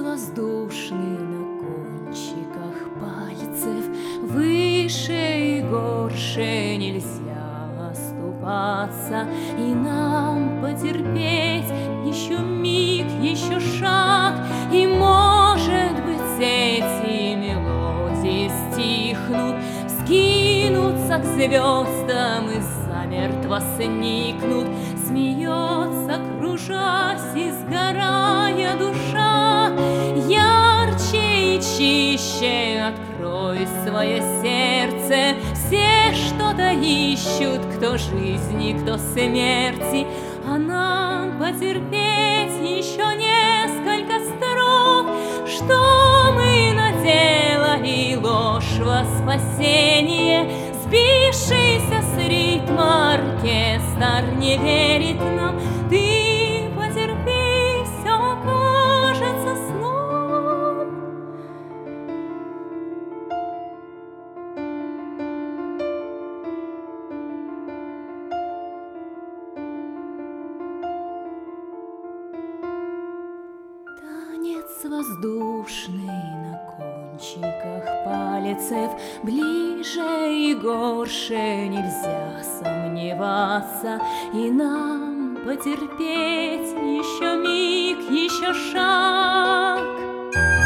воздушный на кончиках пальцев, выше и горше нельзя оступаться, и нам потерпеть еще миг, еще шаг, и, может быть, эти мелодии стихнут, скинутся к звездам и замертво сникнут. Смеется, кружась и сгорая душа, ярче и чище открой свое сердце. Все что-то ищут, кто жизни, кто смерти, а нам потерпеть еще несколько строк. Что мы наделали ложь во спасение? Сбившийся с ритма оркестр не верит нам. Ты потерпи, все кажется сном. Танец воздушный на кончиках пальцев, ближе и горше нельзя сомневаться, и нам потерпеть еще миг, еще шаг.